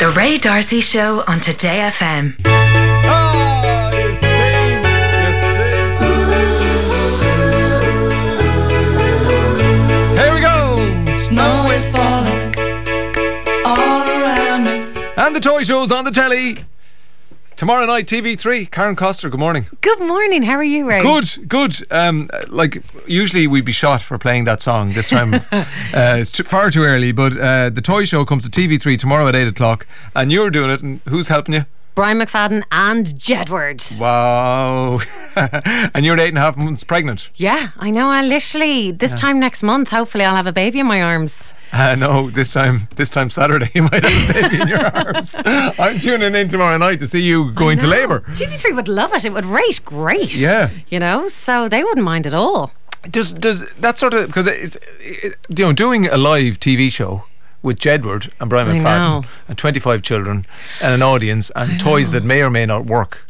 The Ray D'Arcy Show on Today FM. Here we go. Snow is falling all around me. And the toy show's on the telly. Tomorrow night, TV3. Karen Coster, good morning. Good morning, how are you, Ray? Good. Like, usually we'd be shot for playing that song. This time it's far too early, but the toy show comes to TV3 tomorrow at 8 o'clock, and you're doing it, and who's helping you? Brian McFadden and Jedward. Wow. And you're 8.5 months pregnant. Yeah, I know. I literally, this time next month, hopefully I'll have a baby in my arms. No, this time Saturday you might have a baby in your arms. I'm tuning in tomorrow night to see you going to labour. TV3 would love it. It would rate great. Yeah. You know, so they wouldn't mind at all. Does that sort of, because it's doing a live TV show with Jedward and Brian McFadden and 25 children and an audience and toys that may or may not work.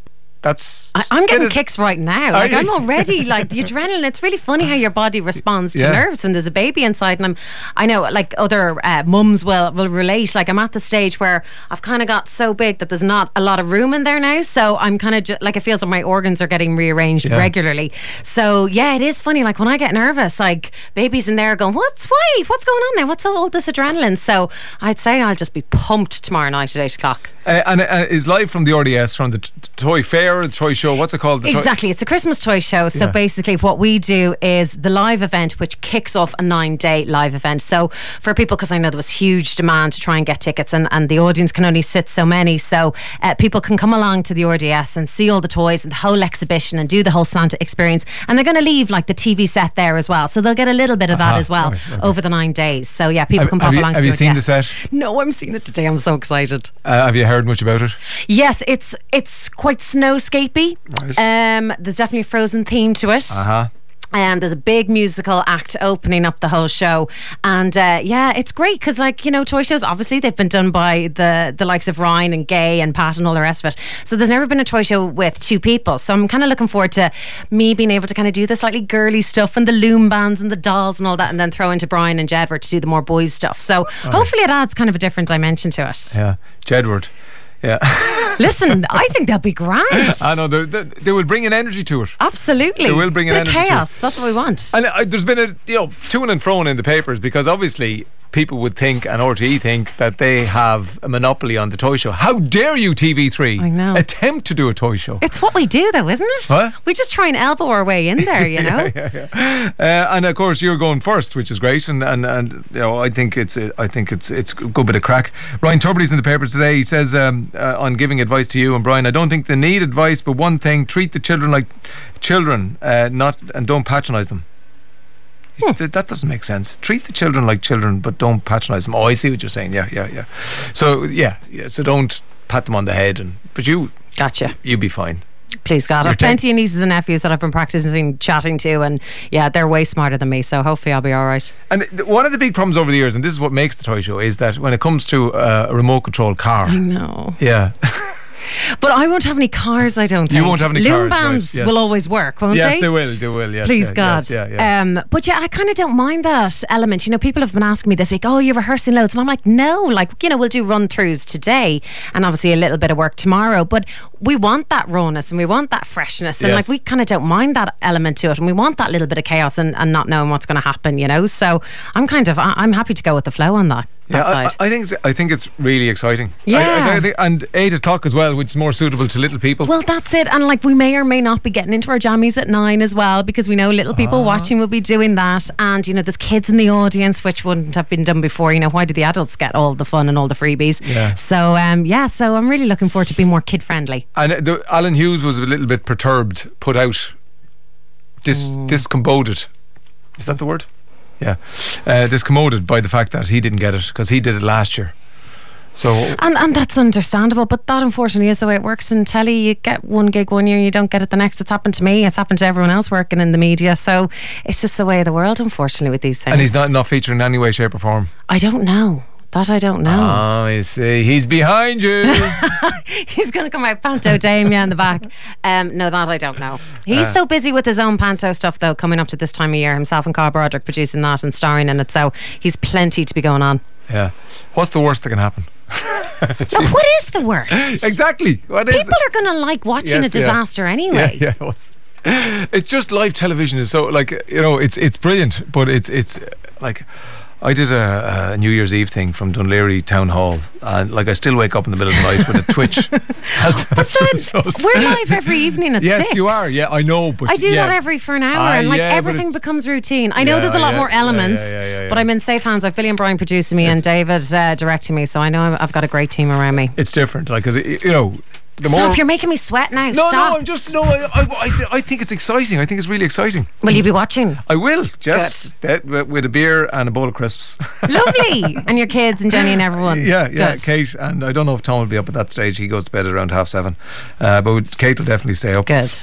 I'm getting kicks right now. Like, I'm already, like, the adrenaline. It's really funny how your body responds to nerves when there's a baby inside. And I know, like, other mums will relate. Like, I'm at the stage where I've kind of got so big that there's not a lot of room in there now. So I'm kind of like, it feels like my organs are getting rearranged regularly. So yeah, it is funny. Like, when I get nervous, like, baby's in there going, what's going on there? What's all this adrenaline? So I'd say I'll just be pumped tomorrow night at 8 o'clock. And it's live from the RDS, from the toy fair, the toy show. What's it called? Exactly, it's a Christmas toy show. So basically what we do is the live event, which kicks off a 9-day live event. So for people, because I know there was huge demand to try and get tickets, and the audience can only sit so many, so people can come along to the RDS and see all the toys and the whole exhibition and do the whole Santa experience, and they're going to leave like the TV set there as well, so they'll get a little bit of that as well over the 9 days. So yeah, people can pop along to the RDS. Have you seen the set? No, I'm seeing it today. I'm so excited. Have you heard much about it? Yes, it's quite snowscapey. Right. There's definitely a Frozen theme to it. There's a big musical act opening up the whole show, and it's great because, like, you know, toy shows, obviously they've been done by the likes of Ryan and Gay and Pat and all the rest of it, so there's never been a toy show with two people. So I'm kind of looking forward to me being able to kind of do the slightly girly stuff and the loom bands and the dolls and all that, and then throw into Brian and Jedward to do the more boys stuff. So hopefully it adds kind of a different dimension to it. Yeah, Jedward. Yeah. Listen, I think they'll be grand. I know, they will bring an energy to it. Absolutely. They will bring an energy chaos. to it. That's what we want. And there's been a to and fro in the papers, because obviously people would think, and RTE think, that they have a monopoly on the toy show. How dare you, TV3? I know. Attempt to do a toy show. It's what we do, though, isn't it? What? We just try and elbow our way in there, you know. And of course you're going first, which is great, and I think it's a good bit of crack. Ryan Tubridy's in the papers today. He says on giving advice to you and Brian, I don't think they need advice, but one thing: treat the children like children, and don't patronise them. That doesn't make sense. Treat the children like children, but don't patronise them. Oh, I see what you're saying. Yeah. So so don't pat them on the head, but you be fine. Please God, I've plenty of nieces and nephews that I've been practicing chatting to, and they're way smarter than me, so hopefully I'll be alright. And one of the big problems over the years, and this is what makes the toy show, is that when it comes to a remote control car, I know. Yeah. But I won't have any cars, I don't think. You won't have any cars. Loom bands will always work, won't they? Yes, they will, yes. Please God. Yeah. But I kind of don't mind that element. You know, people have been asking me this week, oh, you're rehearsing loads. And I'm like, no, we'll do run-throughs today and obviously a little bit of work tomorrow. But we want that rawness and we want that freshness. And we kind of don't mind that element to it. And we want that little bit of chaos and not knowing what's going to happen, you know. So I'm happy to go with the flow on that. Yeah, I think it's really exciting. Yeah. And 8 o'clock as well, which is more suitable to little people. Well, that's it. And we may or may not be getting into our jammies at 9 as well, because we know little people watching will be doing that. And, you know, there's kids in the audience, which wouldn't have been done before. You know, why do the adults get all the fun and all the freebies? Yeah. So, so I'm really looking forward to being more kid-friendly. And Alan Hughes was a little bit perturbed, put out, discomboded. Is that the word? Yeah, discommoded by the fact that he didn't get it because he did it last year. So and that's understandable, but that unfortunately is the way it works in telly. You get one gig one year and you don't get it the next. It's happened to me, it's happened to everyone else working in the media, so it's just the way of the world, unfortunately, with these things. And he's not featured in any way, shape or form? I don't know. That I don't know. Oh, you see, he's behind you. He's going to come out Panto Dame in the back. No, that I don't know. He's so busy with his own Panto stuff, though, coming up to this time of year. Himself and Carl Broderick producing that and starring in it, so he's plenty to be going on. Yeah. What's the worst that can happen? So what is the worst? Exactly. What is People are going to like watching a disaster anyway. Yeah. It's just live television is so like it's brilliant, but it's like I did a New Year's Eve thing from Dunleary Town Hall, and like I still wake up in the middle of the night with a twitch. We're live every evening at 6. Yes, you are. Yeah, I know. But I do that for an hour, and everything becomes routine. I know there's a lot more elements, but I'm in safe hands. I've Billy and Brian producing me and David directing me, so I know I've got a great team around me. It's different, like because Stop! You're making me sweat now. No, Stop. no, I'm just I think it's exciting. I think it's really exciting. Will you be watching? I will, Jess, with a beer and a bowl of crisps. Lovely, and your kids and Jenny and everyone. Yeah, Good. Kate, and I don't know if Tom will be up at that stage. He goes to bed at around 7:30, but Kate will definitely stay up. Good.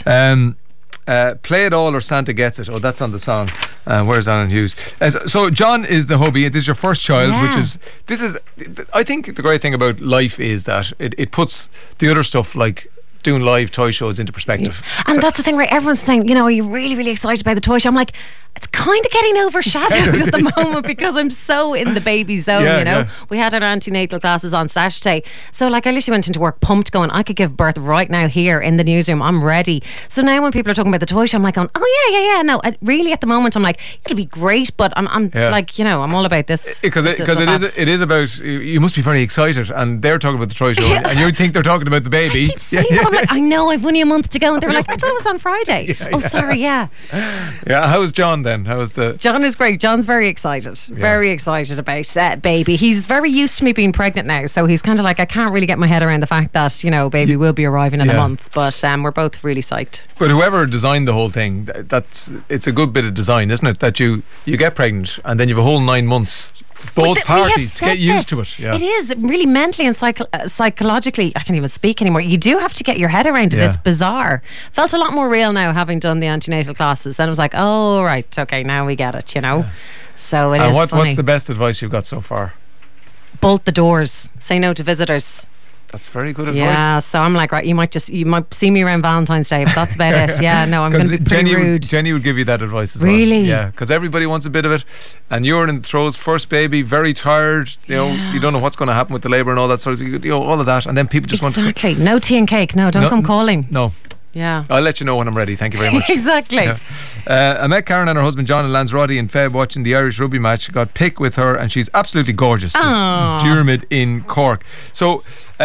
Play It All or Santa Gets It. Oh, that's on the song. Where's Alan Hughes? So John is the hubby. This is your first child, which is I think the great thing about life is that it puts the other stuff like doing live toy shows into perspective. And that's the thing, right? Everyone's saying, are you really, really excited by the toy show? I'm like, it's kind of getting overshadowed at the moment because I'm so in the baby zone, Yeah. We had our antenatal classes on Saturday. So like I literally went into work pumped going, I could give birth right now here in the newsroom. I'm ready. So now when people are talking about the toy show, I'm like, yeah. No, really at the moment I'm like, it'll be great, but I'm like, I'm all about this. Because it is about, you must be very excited, and they're talking about the toy show and you think they're talking about the baby. I keep saying that. I'm like, I know, I've only a month to go. And they were like, I thought it was on Friday. Sorry, yeah. Yeah, how's John then? John is great. John's very excited. Very excited about baby. He's very used to me being pregnant now, so he's kind of like, I can't really get my head around the fact that, baby will be arriving in a month. But we're both really psyched. But whoever designed the whole thing, it's a good bit of design, isn't it? That you get pregnant and then you have a whole 9 months. Both parties get used to it. Yeah. It is really mentally and psychologically. I can't even speak anymore. You do have to get your head around it. Yeah. It's bizarre. Felt a lot more real now having done the antenatal classes. Then I was like, oh right, okay, now we get it. Yeah. So it is funny. What's the best advice you've got so far? Bolt the doors. Say no to visitors. That's very good advice. Yeah, so I'm like, right, you might see me around Valentine's Day, but that's about it. Yeah, no, I'm going to be pretty rude. Jenny would give you that advice as really? well. Yeah, because everybody wants a bit of it, and you're in the throes, first baby, very tired. You don't know what's going to happen with the labour and all that sort of, all of that, and then people just want to. Exactly. No tea and cake. No, don't come calling. No. Yeah. I'll let you know when I'm ready. Thank you very much. Exactly. Yeah. I met Karen and her husband John in Lanzarote in Feb watching the Irish rugby match. Got picked with her, and she's absolutely gorgeous. Dermot in Cork. So,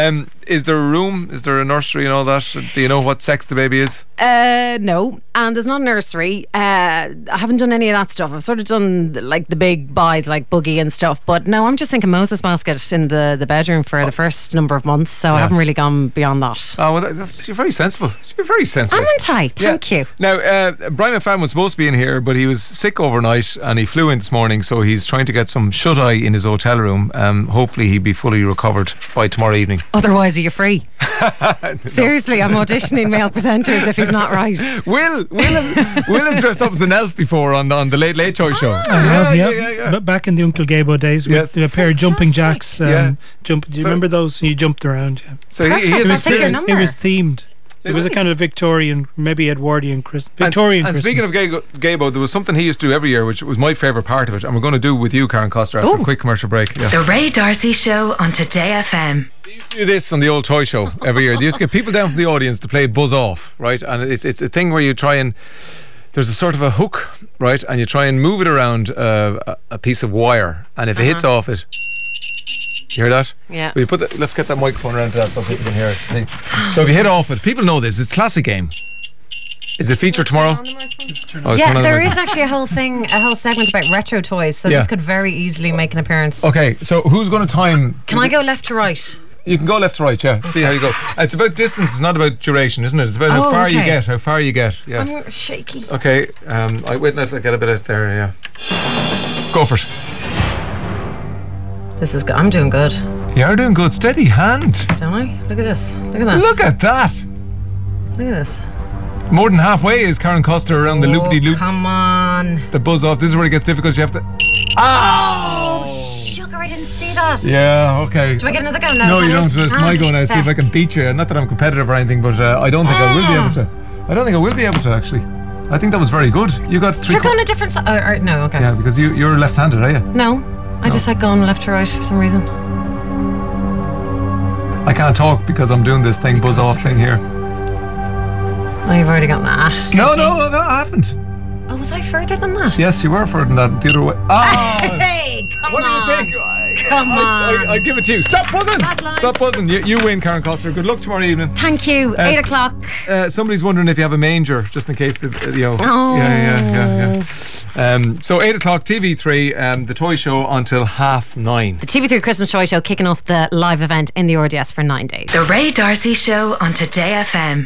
is there a room? Is there a nursery and all that? Do you know what sex the baby is? No, and there's not a nursery. I haven't done any of that stuff. I've sort of done like the big buys like buggy and stuff, but no, I'm just thinking Moses basket in the bedroom for the first number of months, so I haven't really gone beyond that. Oh, well, you're very sensible. You're very sensible. Haven't I? Thank you. Now, Brian McFadden was supposed to be in here, but he was sick overnight and he flew in this morning, so he's trying to get some shut-eye in his hotel room. Hopefully he'll be fully recovered by tomorrow evening. Otherwise, are you free? Seriously, I'm auditioning male presenters if he's not right. Will has dressed up as an elf before on the Late Late Show show. I have, yeah. Back in the Uncle Gabo days with a pair of jumping jacks. Do you remember those? You jumped around. Yeah. So he was themed. It was a kind of Victorian, maybe Edwardian Victorian and Christmas. Speaking of Gabo, there was something he used to do every year, which was my favourite part of it, and we're going to do with you, Karen Coster, after a quick commercial break. Yeah. The Ray Darcy Show on Today FM. They used to do this on the old toy show every year. They used to get people down from the audience to play Buzz Off, right? And it's a thing where you try and there's a sort of a hook, right? And you try and move it around a piece of wire, and if it hits off it. You hear that? Yeah. Let's get that microphone around to that so people can hear it. See? So if you hit off it, people know this. It's a classic game. Is it featured tomorrow? Yeah, there is actually a whole segment about retro toys, so this could very easily make an appearance. Okay, so who's going to time? Can I go left to right? You can go left to right, yeah. See how you go. It's about distance, it's not about duration, isn't it? It's about how far you get, yeah. I'm shaky. Okay, I'll get a bit out there, yeah. Go for it. This is good. I'm doing good. You're doing good. Steady hand. Don't I? Look at this. Look at that. Look at that. Look at this. More than halfway is Karen Coster around the loop-de-loop. Come on. The buzz off. This is where it gets difficult. You have to... Oh, sugar. I didn't see that. Yeah, okay. Do I get another go now? No, you don't. It's my go now. See if I can beat you. Not that I'm competitive or anything, but I don't think I will be able to. I don't think I will be able to, actually. I think that was very good. You got 3. You're going a different side. No, okay. Yeah, because you're left-handed, are you? No. I just like going left to right for some reason. I can't talk because I'm doing this thing, buzz off thing here. Oh, you've already got that. No, I haven't. Oh, was I further than that? Yes, you were further than that. The other way. Oh! Hey, come on. What do you think? Come on. I give it to you. Stop buzzing. Stop buzzing. You win, Karen Coster. Good luck tomorrow evening. Thank you. 8 o'clock. Somebody's wondering if you have a manger, just in case Oh. Yeah. So 8 o'clock, TV3, the toy show until 9:30. The TV3 Christmas Toy Show kicking off the live event in the RDS for 9 days. The Ray D'Arcy Show on Today FM.